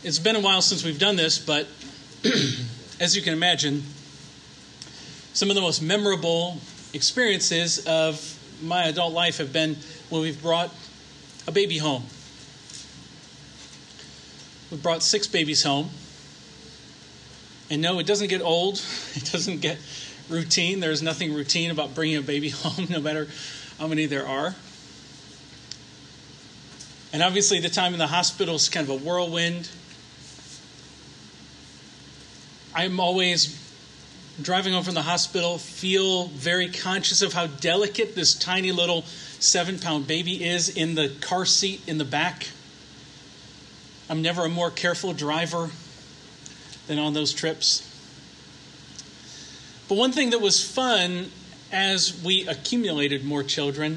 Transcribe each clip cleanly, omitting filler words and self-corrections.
It's been a while since we've done this, but as you can imagine, some of the most memorable experiences of my adult life have been when we've brought a baby home. We brought 6 babies home. And no, it doesn't get old. It doesn't get routine. There's nothing routine about bringing a baby home, no matter how many there are. And obviously the time in the hospital is kind of a whirlwind. I'm always driving home from the hospital, feel very conscious of how delicate this tiny little 7-pound baby is in the car seat in the back. I'm never a more careful driver than on those trips. But one thing that was fun as we accumulated more children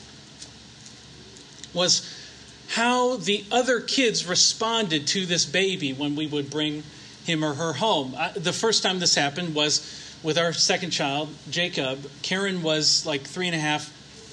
was how the other kids responded to this baby when we would bring him or her home. The first time this happened was with our second child, Jacob. Karen was like 3.5.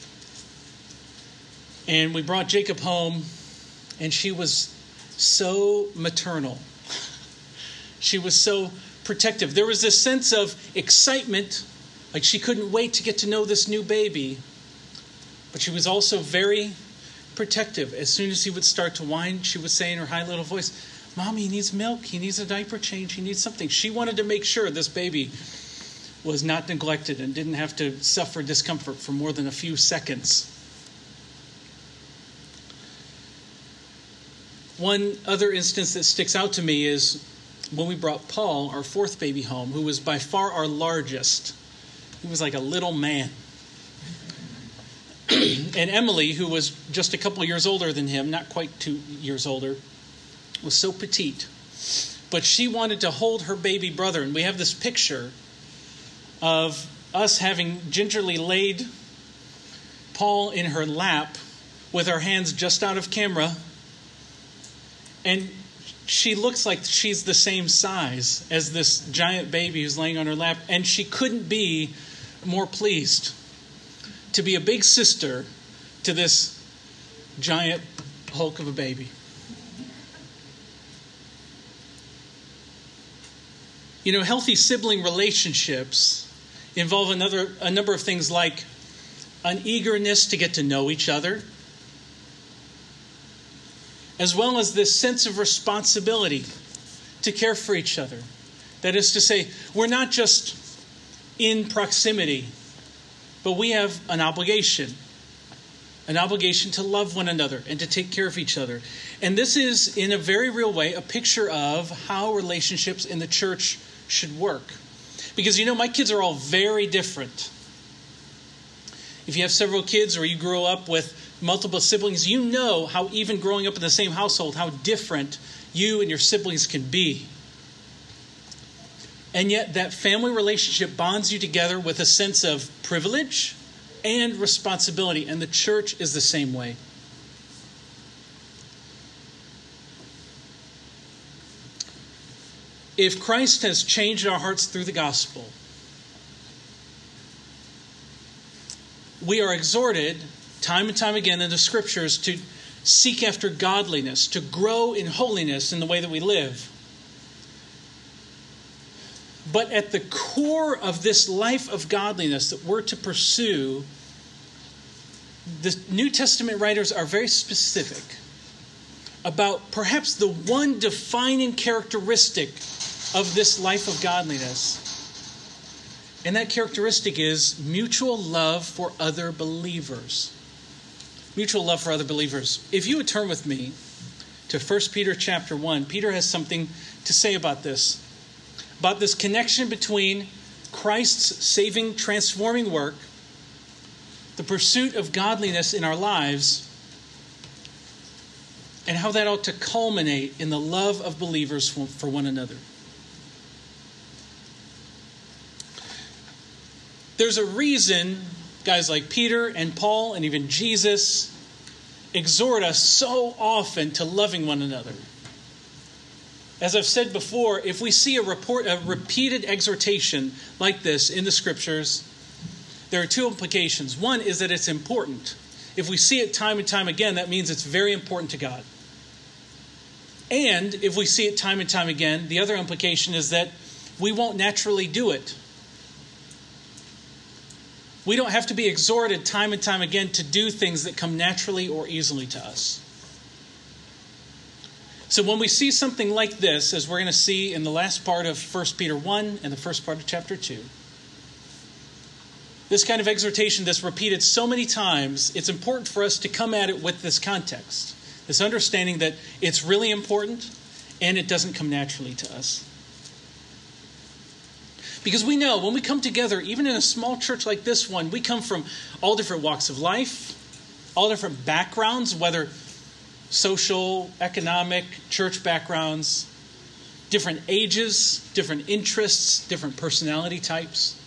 And we brought Jacob home, and she was so maternal. She was so protective. There was this sense of excitement, like she couldn't wait to get to know this new baby. But she was also very protective. As soon as he would start to whine, she would say in her high little voice, "Mommy, he needs milk. He needs a diaper change. He needs something." She wanted to make sure this baby was not neglected and didn't have to suffer discomfort for more than a few seconds. One other instance that sticks out to me is when we brought Paul, our 4th baby, home, who was by far our largest. He was like a little man. And Emily, who was just a couple years older than him, not quite 2 years older, was so petite. But she wanted to hold her baby brother. And we have this picture of us having gingerly laid Paul in her lap with our hands just out of camera. And she looks like she's the same size as this giant baby who's laying on her lap. And she couldn't be more pleased to be a big sister to this giant hulk of a baby. You know, healthy sibling relationships involve a number of things like an eagerness to get to know each other, as well as this sense of responsibility to care for each other. That is to say, we're not just in proximity, but we have an obligation to love one another and to take care of each other. And this is, in a very real way, a picture of how relationships in the church should work. Because, you know, my kids are all very different. If you have several kids or you grow up with multiple siblings, you know how even growing up in the same household, how different you and your siblings can be. And yet that family relationship bonds you together with a sense of privilege and responsibility. And the church is the same way. If Christ has changed our hearts through the gospel, we are exhorted time and time again in the scriptures to seek after godliness, to grow in holiness in the way that we live. But at the core of this life of godliness that we're to pursue, the New Testament writers are very specific about perhaps the one defining characteristic of this life of godliness. And that characteristic is mutual love for other believers. Mutual love for other believers. If you would turn with me to 1 Peter chapter 1, Peter has something to say about this connection between Christ's saving, transforming work, the pursuit of godliness in our lives, and how that ought to culminate in the love of believers for one another. There's a reason guys like Peter and Paul and even Jesus exhort us so often to loving one another. As I've said before, if we see a repeated exhortation like this in the scriptures, there are 2 implications. One is that it's important. If we see it time and time again, that means it's very important to God. And if we see it time and time again, the other implication is that we won't naturally do it. We don't have to be exhorted time and time again to do things that come naturally or easily to us. So when we see something like this, as we're going to see in the last part of 1 Peter 1 and the first part of chapter 2, this kind of exhortation that's repeated so many times, it's important for us to come at it with this context, this understanding that it's really important and it doesn't come naturally to us. Because we know when we come together, even in a small church like this one, we come from all different walks of life, all different backgrounds, whether social, economic, church backgrounds, different ages, different interests, different personality types.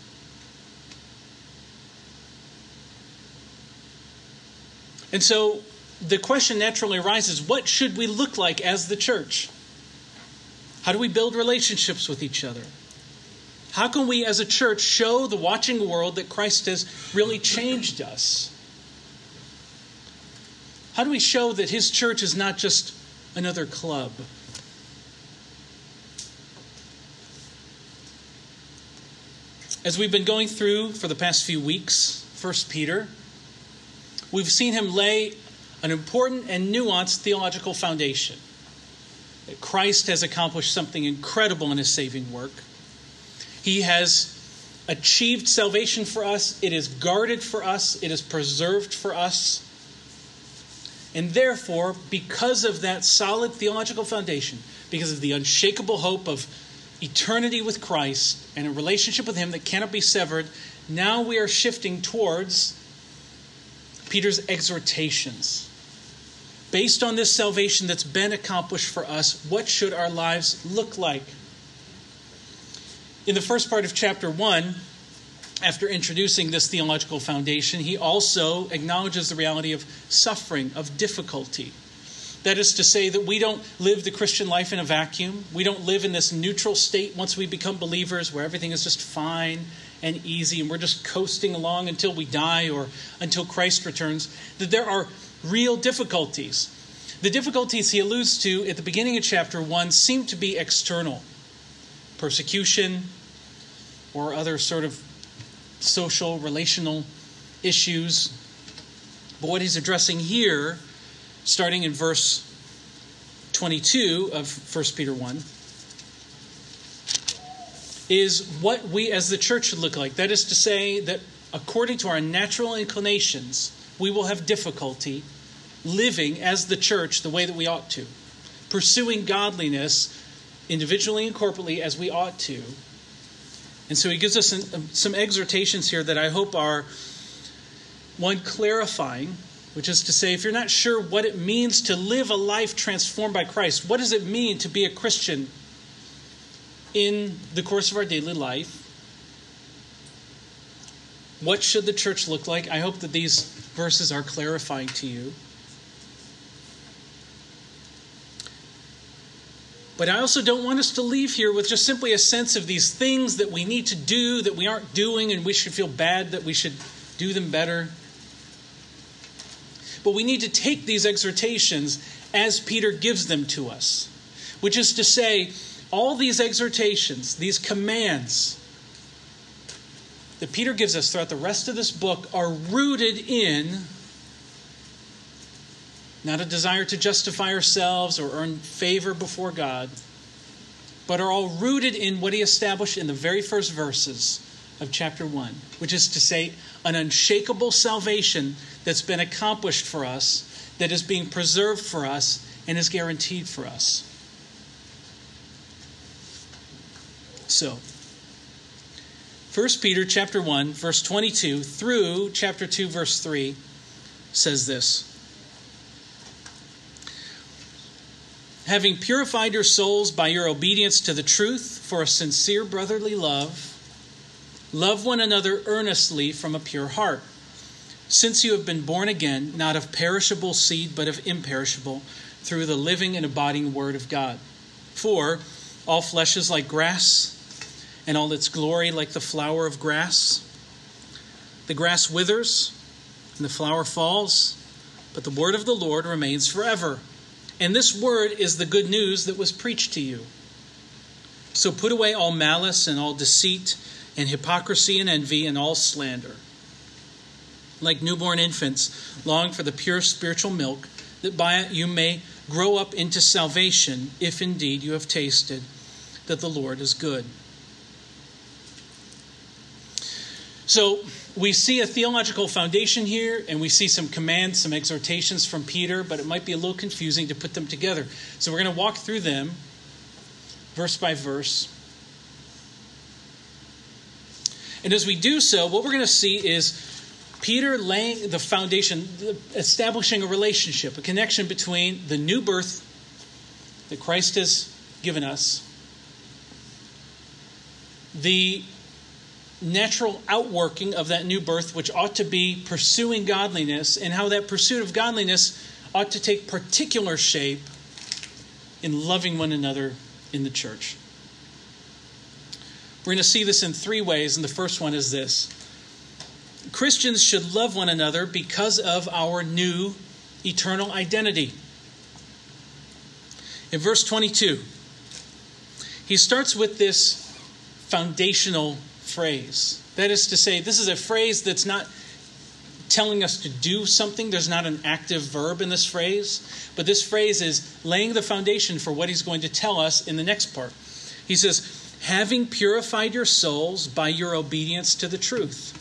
And so the question naturally arises, what should we look like as the church? How do we build relationships with each other? How can we as a church show the watching world that Christ has really changed us? How do we show that his church is not just another club? As we've been going through for the past few weeks, 1 Peter, we've seen him lay an important and nuanced theological foundation. That Christ has accomplished something incredible in his saving work. He has achieved salvation for us. It is guarded for us. It is preserved for us. And therefore, because of that solid theological foundation, because of the unshakable hope of eternity with Christ and a relationship with him that cannot be severed, now we are shifting towards Peter's exhortations. Based on this salvation that's been accomplished for us, what should our lives look like? In the first part of chapter 1, after introducing this theological foundation, he also acknowledges the reality of suffering, of difficulty. That is to say that we don't live the Christian life in a vacuum. We don't live in this neutral state once we become believers where everything is just fine and easy and we're just coasting along until we die or until Christ returns. That there are real difficulties. The difficulties he alludes to at the beginning of chapter 1 seem to be external. Persecution or other sort of social, relational issues. But what he's addressing here, starting in verse 22 of 1 Peter 1, is what we as the church should look like. That is to say that according to our natural inclinations, we will have difficulty living as the church the way that we ought to, pursuing godliness individually and corporately as we ought to. And so he gives us some exhortations here that I hope are, one, clarifying, which is to say, if you're not sure what it means to live a life transformed by Christ, what does it mean to be a Christian in the course of our daily life? What should the church look like? I hope that these verses are clarifying to you. But I also don't want us to leave here with just simply a sense of these things that we need to do that we aren't doing and we should feel bad that we should do them better. But we need to take these exhortations as Peter gives them to us, which is to say, all these exhortations, these commands that Peter gives us throughout the rest of this book are rooted in not a desire to justify ourselves or earn favor before God, but are all rooted in what he established in the very first verses of chapter 1, which is to say, an unshakable salvation that's been accomplished for us, that is being preserved for us, and is guaranteed for us. So, 1 Peter chapter 1, verse 22 through chapter 2, verse 3 says this: having purified your souls by your obedience to the truth for a sincere brotherly love, love one another earnestly from a pure heart, since you have been born again, not of perishable seed, but of imperishable, through the living and abiding word of God. For all flesh is like grass, and all its glory like the flower of grass. The grass withers, and the flower falls, but the word of the Lord remains forever. And this word is the good news that was preached to you. So put away all malice and all deceit and hypocrisy and envy and all slander. Like newborn infants, long for the pure spiritual milk, that by it you may grow up into salvation, if indeed you have tasted that the Lord is good. So we see a theological foundation here, and we see some commands, some exhortations from Peter, but it might be a little confusing to put them together. So we're going to walk through them verse by verse. And as we do so, what we're going to see is Peter laying the foundation, establishing a relationship, a connection between the new birth that Christ has given us, the natural outworking of that new birth, which ought to be pursuing godliness, and how that pursuit of godliness ought to take particular shape in loving one another in the church. We're going to see this in three ways, and the first one is this. Christians should love one another because of our new eternal identity. In verse 22, he starts with this foundational phrase. That is to say, this is a phrase that's not telling us to do something. There's not an active verb in this phrase. But this phrase is laying the foundation for what he's going to tell us in the next part. He says, having purified your souls by your obedience to the truth.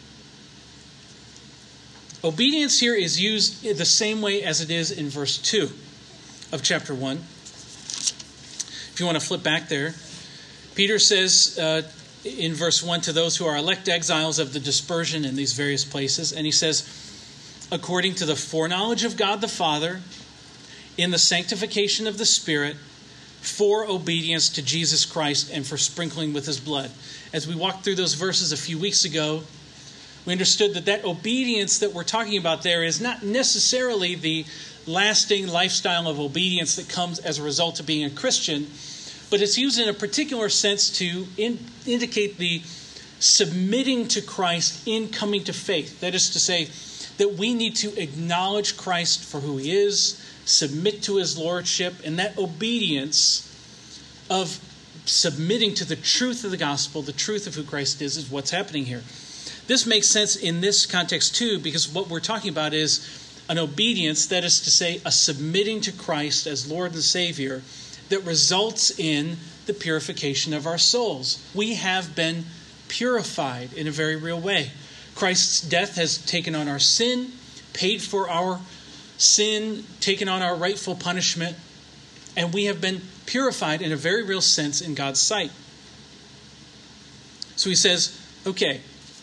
Obedience here is used the same way as it is in verse 2 of chapter 1. If you want to flip back there, Peter says in verse 1 to those who are elect exiles of the dispersion in these various places, and he says, according to the foreknowledge of God the Father, in the sanctification of the Spirit, for obedience to Jesus Christ and for sprinkling with his blood. As we walked through those verses a few weeks ago, we understood that obedience that we're talking about there is not necessarily the lasting lifestyle of obedience that comes as a result of being a Christian, but it's used in a particular sense to indicate the submitting to Christ in coming to faith. That is to say, that we need to acknowledge Christ for who he is, submit to his lordship, and that obedience of submitting to the truth of the gospel, the truth of who Christ is what's happening here. This makes sense in this context too, because what we're talking about is an obedience, that is to say, a submitting to Christ as Lord and Savior that results in the purification of our souls. We have been purified in a very real way. Christ's death has taken on our sin, paid for our sin, taken on our rightful punishment, and we have been purified in a very real sense in God's sight. So he says, okay,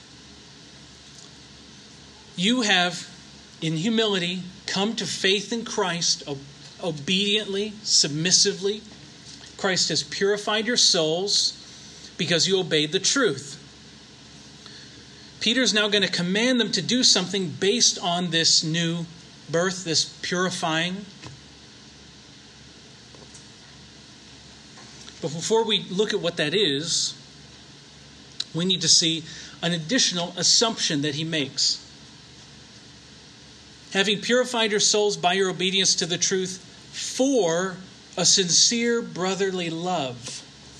you have, in humility, come to faith in Christ obediently, submissively. Christ has purified your souls because you obeyed the truth. Peter's now going to command them to do something based on this new birth, this purifying. But before we look at what that is, we need to see an additional assumption that he makes. Having purified your souls by your obedience to the truth for a sincere brotherly love.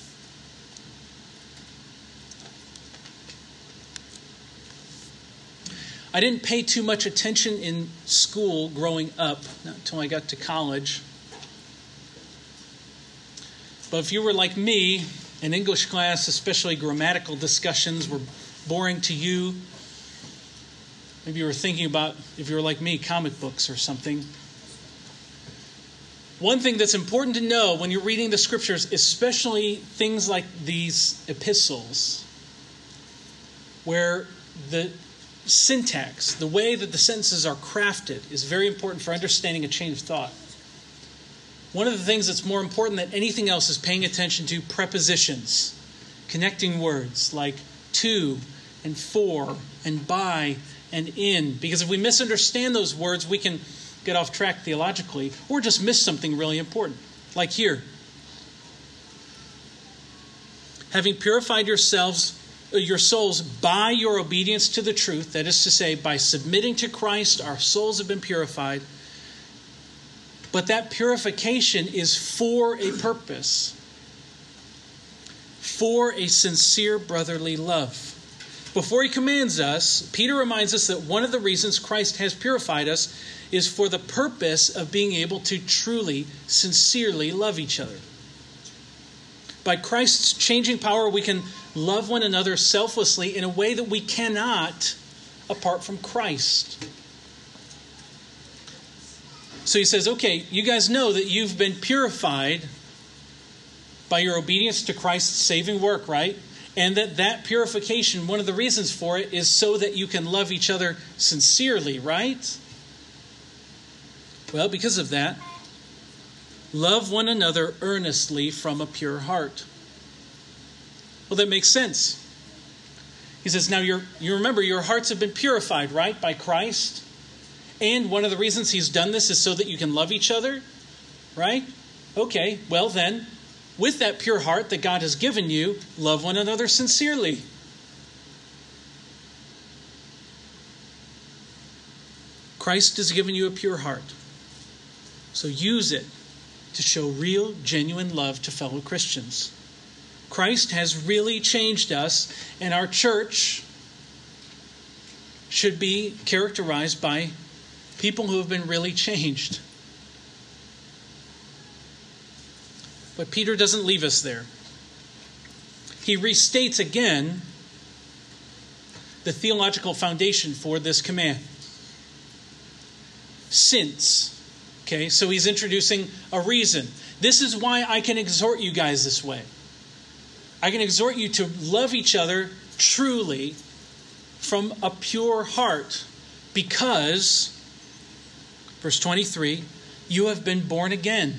I didn't pay too much attention in school growing up, not until I got to college. But if you were like me, in English class, especially grammatical discussions were boring to you. Maybe you were thinking about, if you were like me, comic books or something. One thing that's important to know when you're reading the scriptures, especially things like these epistles, where the syntax, the way that the sentences are crafted, is very important for understanding a chain of thought. One of the things that's more important than anything else is paying attention to prepositions, connecting words like to and for and by and in. Because if we misunderstand those words, we can get off track theologically or just miss something really important. Like here. Having purified your souls by your obedience to the truth, that is to say, by submitting to Christ, our souls have been purified. But that purification is for a purpose, for a sincere brotherly love. Before he commands us, Peter reminds us that one of the reasons Christ has purified us is for the purpose of being able to truly, sincerely love each other. By Christ's changing power, we can love one another selflessly in a way that we cannot apart from Christ. So he says, okay, you guys know that you've been purified by your obedience to Christ's saving work, right? And that purification, one of the reasons for it is so that you can love each other sincerely, right? Well, because of that, love one another earnestly from a pure heart. Well, that makes sense. He says, now you remember your hearts have been purified, right, by Christ? And one of the reasons he's done this is so that you can love each other, right? Okay, well then, with that pure heart that God has given you, love one another sincerely. Christ has given you a pure heart. So use it to show real, genuine love to fellow Christians. Christ has really changed us, and our church should be characterized by people who have been really changed. But Peter doesn't leave us there. He restates again the theological foundation for this command. Since. Okay, so he's introducing a reason. This is why I can exhort you guys this way. I can exhort you to love each other truly from a pure heart because, verse 23, you have been born again.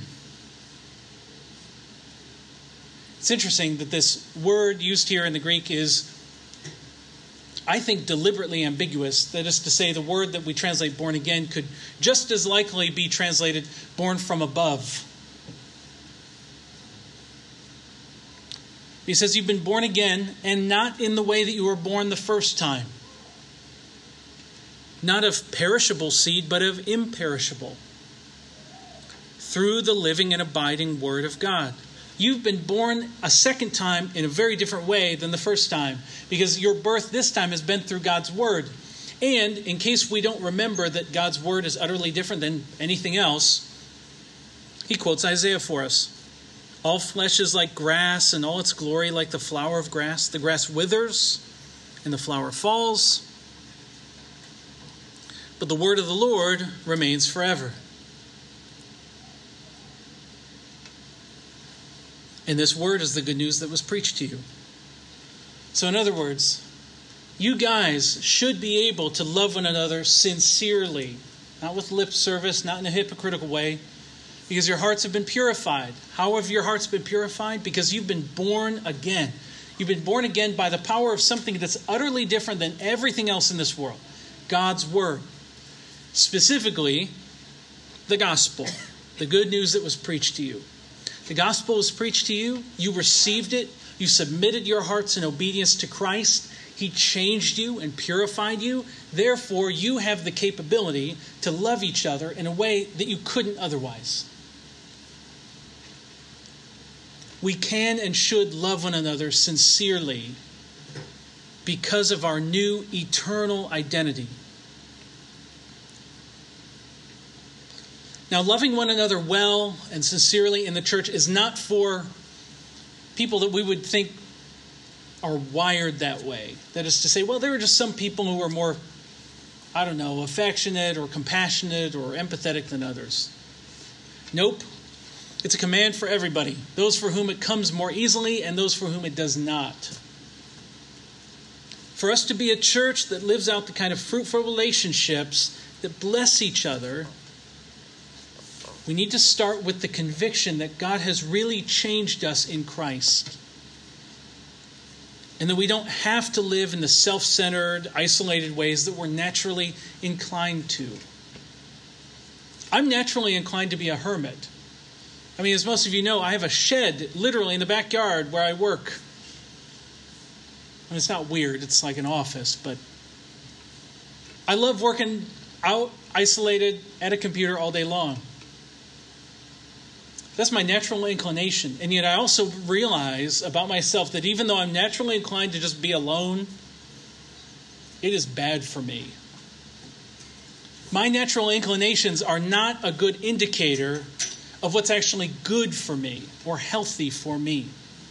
It's interesting that this word used here in the Greek is, I think, deliberately ambiguous. That is to say, the word that we translate born again could just as likely be translated born from above. He says you've been born again, and not in the way that you were born the first time. Not of perishable seed, but of imperishable. Through the living and abiding Word of God. You've been born a second time in a very different way than the first time, because your birth this time has been through God's Word. And in case we don't remember that God's Word is utterly different than anything else, he quotes Isaiah for us. All flesh is like grass, and all its glory like the flower of grass. The grass withers, and the flower falls, but the word of the Lord remains forever. And this word is the good news that was preached to you. So in other words, you guys should be able to love one another sincerely, not with lip service, not in a hypocritical way, because your hearts have been purified. How have your hearts been purified? Because you've been born again. You've been born again by the power of something that's utterly different than everything else in this world. God's Word. Specifically, the gospel. The good news that was preached to you. The gospel was preached to you. You received it. You submitted your hearts in obedience to Christ. He changed you and purified you. Therefore, you have the capability to love each other in a way that you couldn't otherwise. We can and should love one another sincerely because of our new eternal identity. Now, loving one another well and sincerely in the church is not for people that we would think are wired that way. That is to say, well, there are just some people who are more, affectionate or compassionate or empathetic than others. Nope. It's a command for everybody. Those for whom it comes more easily and those for whom it does not. For us to be a church that lives out the kind of fruitful relationships that bless each other, we need to start with the conviction that God has really changed us in Christ. And that we don't have to live in the self-centered, isolated ways that we're naturally inclined to. I'm naturally inclined to be a hermit. As most of you know, I have a shed literally in the backyard where I work. It's not weird, it's like an office, but I love working out, isolated, at a computer all day long. That's my natural inclination. And yet I also realize about myself that even though I'm naturally inclined to just be alone, it is bad for me. My natural inclinations are not a good indicator of what's actually good for me or healthy for me.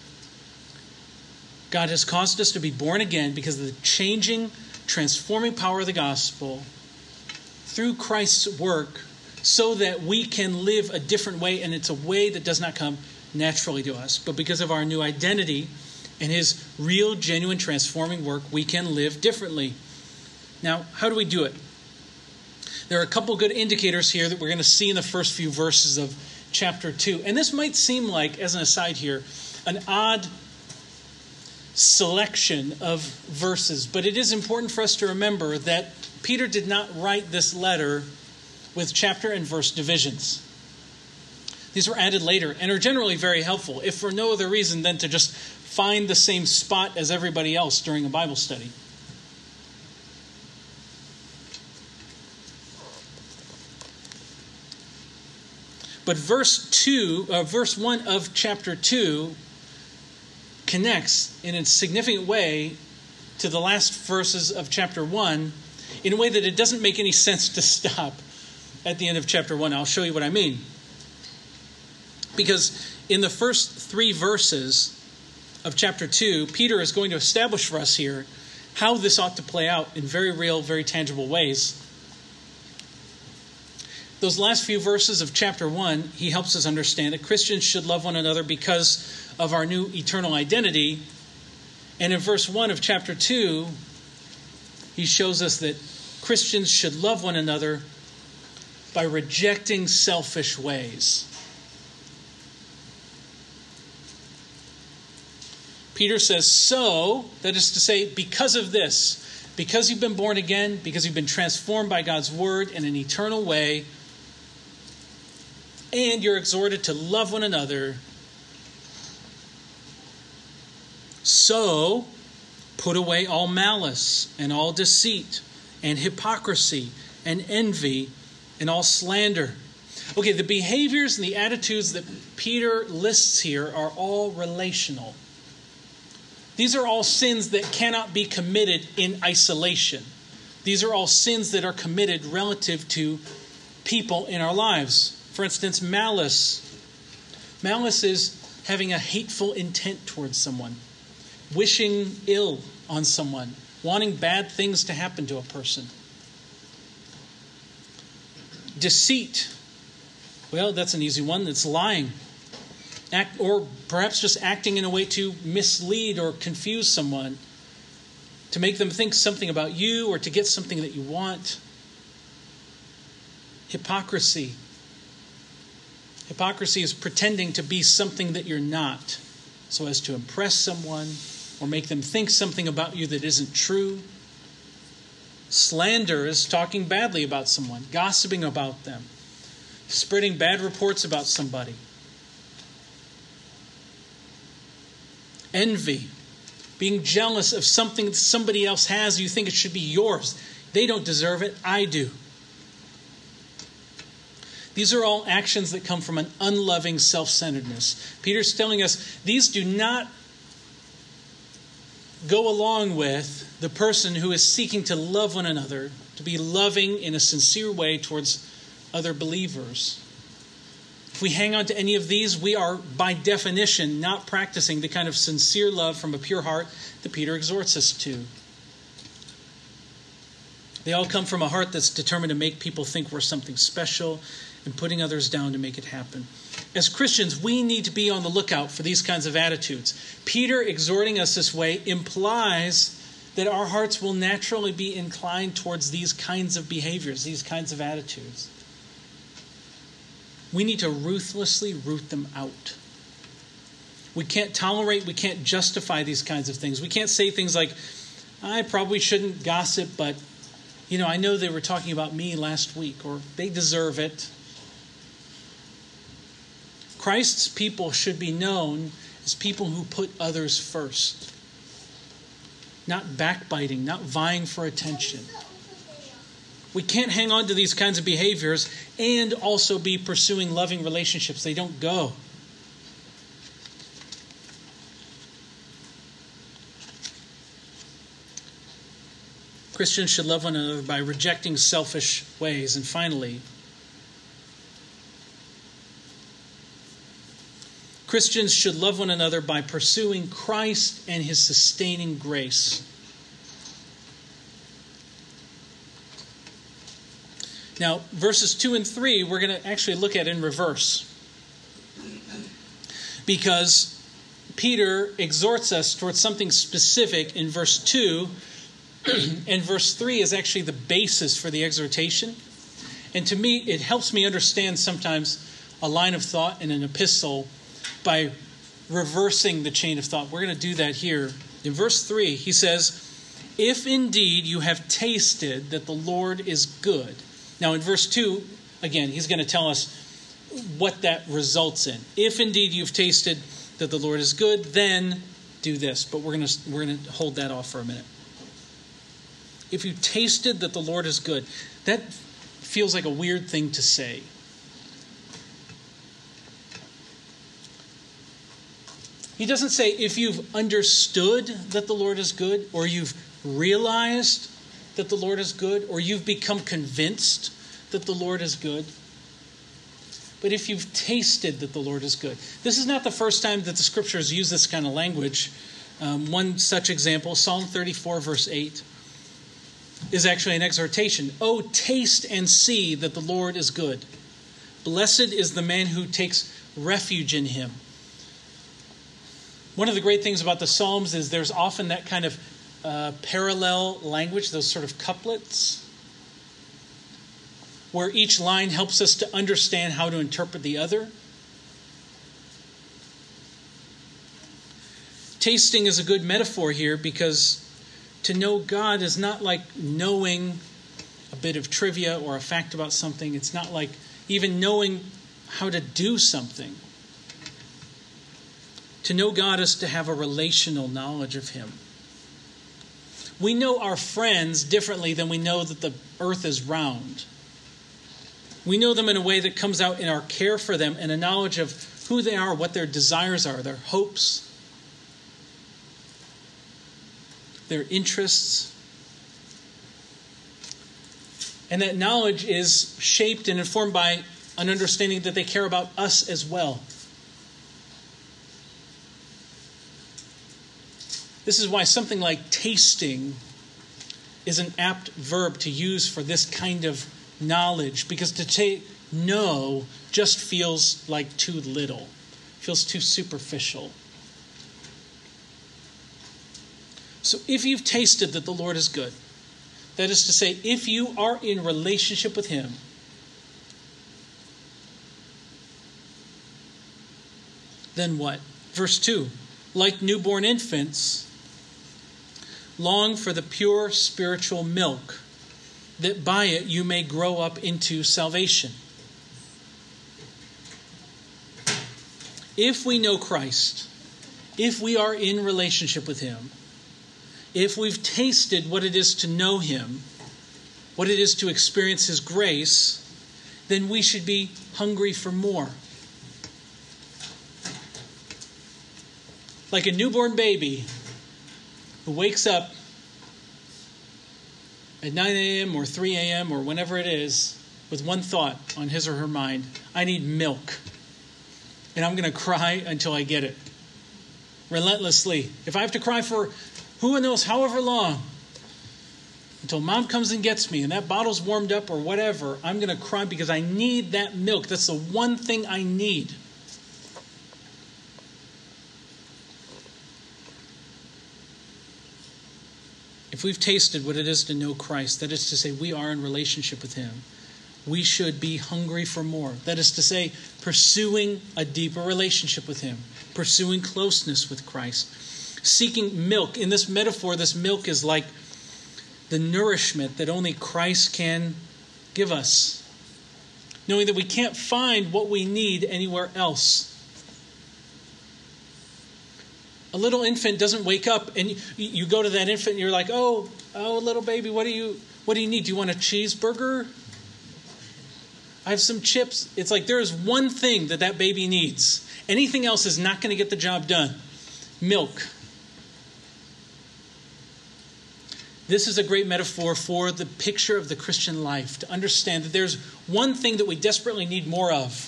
God has caused us to be born again because of the changing, transforming power of the gospel through Christ's work, so that we can live a different way, and it's a way that does not come naturally to us. But because of our new identity and his real, genuine, transforming work, we can live differently. Now, how do we do it? There are a couple good indicators here that we're going to see in the first few verses of chapter 2. And this might seem like, as an aside here, an odd selection of verses. But it is important for us to remember that Peter did not write this letter with chapter and verse divisions. These were added later and are generally very helpful, if for no other reason than to just find the same spot as everybody else during a Bible study. But verse 1 of chapter 2 connects in a significant way to the last verses of chapter 1 in a way that it doesn't make any sense to stop at the end of chapter 1. I'll show you what I mean. Because in the first 3 verses of chapter 2, Peter is going to establish for us here how this ought to play out in very real, very tangible ways. Those last few verses of chapter 1, he helps us understand that Christians should love one another because of our new eternal identity. And in verse 1 of chapter 2, he shows us that Christians should love one another by rejecting selfish ways. Peter says, so, that is to say, because of this, because you've been born again, because you've been transformed by God's word in an eternal way, and you're exhorted to love one another, so put away all malice and all deceit and hypocrisy and envy and all slander. Okay, the behaviors and the attitudes that Peter lists here are all relational. These are all sins that cannot be committed in isolation. These are all sins that are committed relative to people in our lives. For instance, malice. Malice is having a hateful intent towards someone, wishing ill on someone, wanting bad things to happen to a person. Deceit. Well, that's an easy one. That's lying. Or perhaps just acting in a way to mislead or confuse someone, to make them think something about you or to get something that you want. Hypocrisy. Hypocrisy is pretending to be something that you're not, so as to impress someone or make them think something about you that isn't true. Slander is talking badly about someone, gossiping about them, spreading bad reports about somebody. Envy, being jealous of something that somebody else has, you think it should be yours. They don't deserve it, I do. These are all actions that come from an unloving self-centeredness. Peter's telling us these do not go along with the person who is seeking to love one another, to be loving in a sincere way towards other believers. If we hang on to any of these, we are by definition not practicing the kind of sincere love from a pure heart that Peter exhorts us to. They all come from a heart that's determined to make people think we're something special and putting others down to make it happen. As Christians, we need to be on the lookout for these kinds of attitudes. Peter exhorting us this way implies that our hearts will naturally be inclined towards these kinds of behaviors, these kinds of attitudes. We need to ruthlessly root them out. We can't tolerate, we can't justify these kinds of things. We can't say things like, I probably shouldn't gossip, but I know they were talking about me last week, or they deserve it. Christ's people should be known as people who put others first. Not backbiting, not vying for attention. We can't hang on to these kinds of behaviors and also be pursuing loving relationships. They don't go. Christians should love one another by rejecting selfish ways. And finally, Christians should love one another by pursuing Christ and His sustaining grace. Now, verses 2 and 3, we're going to actually look at in reverse. Because Peter exhorts us towards something specific in verse 2, and verse 3 is actually the basis for the exhortation. And to me, it helps me understand sometimes a line of thought in an epistle by reversing the chain of thought. We're going to do that here. In verse 3, he says, "If indeed you have tasted that the Lord is good." Now in verse 2, again, he's going to tell us what that results in. If indeed you've tasted that the Lord is good, then do this. But we're going to hold that off for a minute. If you tasted that the Lord is good, that feels like a weird thing to say. He doesn't say if you've understood that the Lord is good, or you've realized that the Lord is good, or you've become convinced that the Lord is good. But if you've tasted that the Lord is good. This is not the first time that the Scriptures use this kind of language. One such example, Psalm 34, verse 8, is actually an exhortation. "Oh, taste and see that the Lord is good. Blessed is the man who takes refuge in Him." One of the great things about the Psalms is there's often that kind of parallel language, those sort of couplets, where each line helps us to understand how to interpret the other. Tasting is a good metaphor here because to know God is not like knowing a bit of trivia or a fact about something. It's not like even knowing how to do something. To know God is to have a relational knowledge of Him. We know our friends differently than we know that the earth is round. We know them in a way that comes out in our care for them and a knowledge of who they are, what their desires are, their hopes, their interests. And that knowledge is shaped and informed by an understanding that they care about us as well. This is why something like tasting is an apt verb to use for this kind of knowledge, because to know just feels like too little, feels too superficial. So if you've tasted that the Lord is good, that is to say, if you are in relationship with Him, then what? Verse 2, "Like newborn infants, long for the pure spiritual milk, that by it you may grow up into salvation." If we know Christ, if we are in relationship with Him, if we've tasted what it is to know Him, what it is to experience His grace, then we should be hungry for more. Like a newborn baby who wakes up at 9 a.m. or 3 a.m. or whenever it is with one thought on his or her mind: I need milk. And I'm going to cry until I get it. Relentlessly. If I have to cry for who knows however long, until Mom comes and gets me and that bottle's warmed up or whatever, I'm going to cry because I need that milk. That's the one thing I need. If we've tasted what it is to know Christ, that is to say we are in relationship with Him, we should be hungry for more. That is to say, pursuing a deeper relationship with Him, pursuing closeness with Christ, seeking milk. In this metaphor, this milk is like the nourishment that only Christ can give us, knowing that we can't find what we need anywhere else. A little infant doesn't wake up and you go to that infant and you're like, oh, little baby, what are What do you need? Do you want a cheeseburger? I have some chips. It's like there is one thing that baby needs. Anything else is not going to get the job done. Milk. This is a great metaphor for the picture of the Christian life, to understand that there's one thing that we desperately need more of.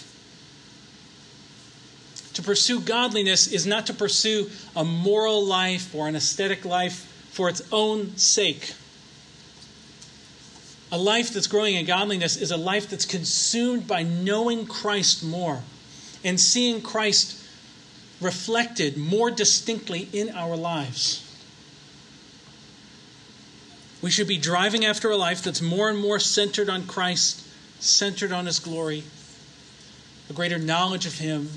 To pursue godliness is not to pursue a moral life or an aesthetic life for its own sake. A life that's growing in godliness is a life that's consumed by knowing Christ more and seeing Christ reflected more distinctly in our lives. We should be driving after a life that's more and more centered on Christ, centered on His glory, a greater knowledge of Him.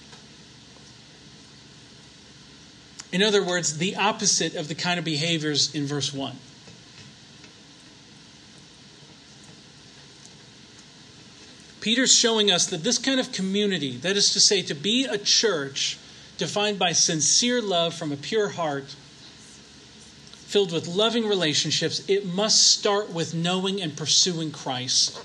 In other words, the opposite of the kind of behaviors in verse 1. Peter's showing us that this kind of community, that is to say, to be a church defined by sincere love from a pure heart, filled with loving relationships, it must start with knowing and pursuing Christ.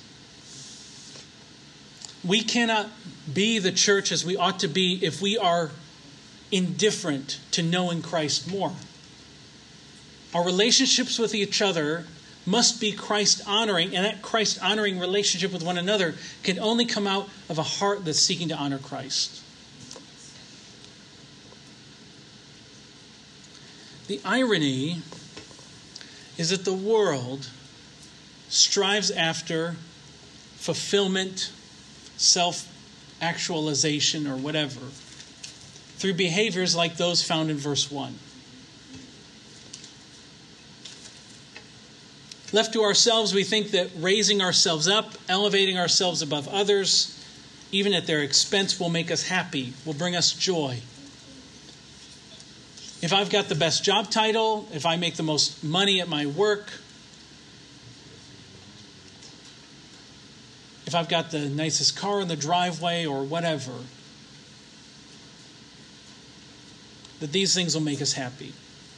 We cannot be the church as we ought to be if we are indifferent to knowing Christ more. Our relationships with each other must be Christ-honoring, and that Christ-honoring relationship with one another can only come out of a heart that's seeking to honor Christ. The irony is that the world strives after fulfillment, self-actualization, or whatever, through behaviors like those found in verse 1. Left to ourselves, we think that raising ourselves up, elevating ourselves above others, even at their expense, will make us happy, will bring us joy. If I've got the best job title, if I make the most money at my work, if I've got the nicest car in the driveway or whatever, that these things will make us happy.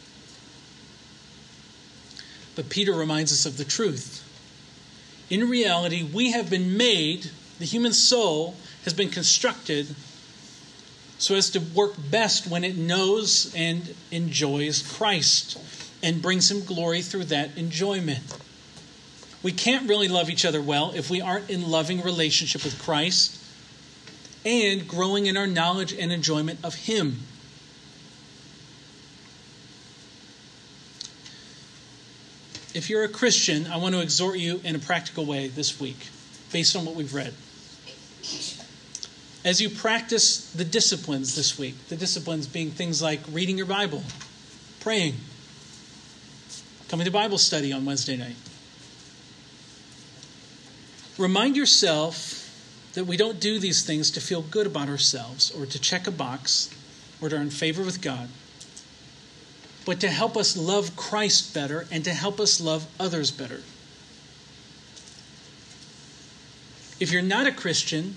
But Peter reminds us of the truth. In reality, we have been made, the human soul has been constructed so as to work best when it knows and enjoys Christ and brings Him glory through that enjoyment. We can't really love each other well if we aren't in loving relationship with Christ and growing in our knowledge and enjoyment of Him. If you're a Christian, I want to exhort you in a practical way this week, based on what we've read. As you practice the disciplines this week, the disciplines being things like reading your Bible, praying, coming to Bible study on Wednesday night, remind yourself that we don't do these things to feel good about ourselves or to check a box or to earn favor with God, but to help us love Christ better and to help us love others better. If you're not a Christian,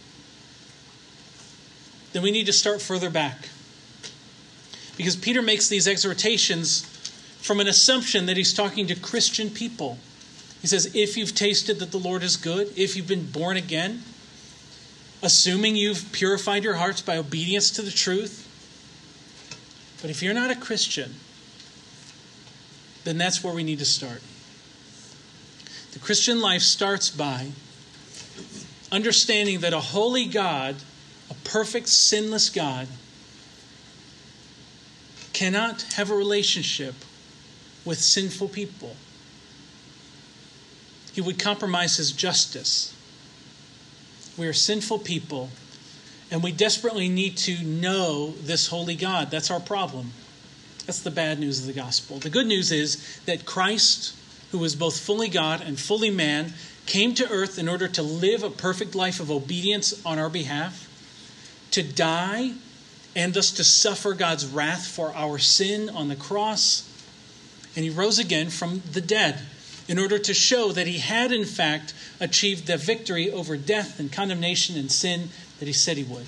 then we need to start further back. Because Peter makes these exhortations from an assumption that he's talking to Christian people. He says, if you've tasted that the Lord is good, if you've been born again, assuming you've purified your hearts by obedience to the truth. But if you're not a Christian, then that's where we need to start. The Christian life starts by understanding that a holy God, a perfect, sinless God, cannot have a relationship with sinful people. He would compromise His justice. We are sinful people, and we desperately need to know this holy God. That's our problem. That's the bad news of the gospel. The good news is that Christ, who was both fully God and fully man, came to earth in order to live a perfect life of obedience on our behalf, to die, and thus to suffer God's wrath for our sin on the cross. And He rose again from the dead in order to show that He had in fact achieved the victory over death and condemnation and sin that He said He would.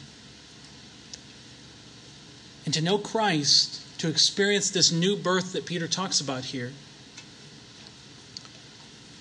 And to know Christ, to experience this new birth that Peter talks about here,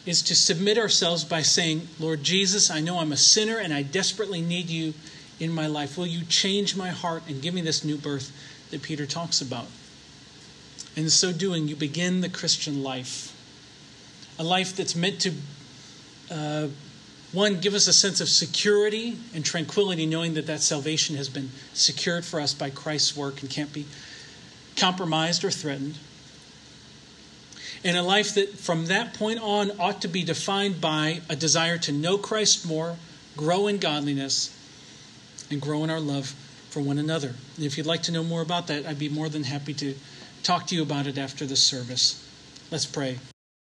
is to submit ourselves by saying, Lord Jesus, I know I'm a sinner and I desperately need you in my life. Will you change my heart and give me this new birth that Peter talks about? And in so doing, you begin the Christian life. A life that's meant to, one, give us a sense of security and tranquility, knowing that salvation has been secured for us by Christ's work and can't be compromised or threatened. And a life that from that point on ought to be defined by a desire to know Christ more, grow in godliness, and grow in our love for one another. And if you'd like to know more about that, I'd be more than happy to talk to you about it after the service. Let's pray.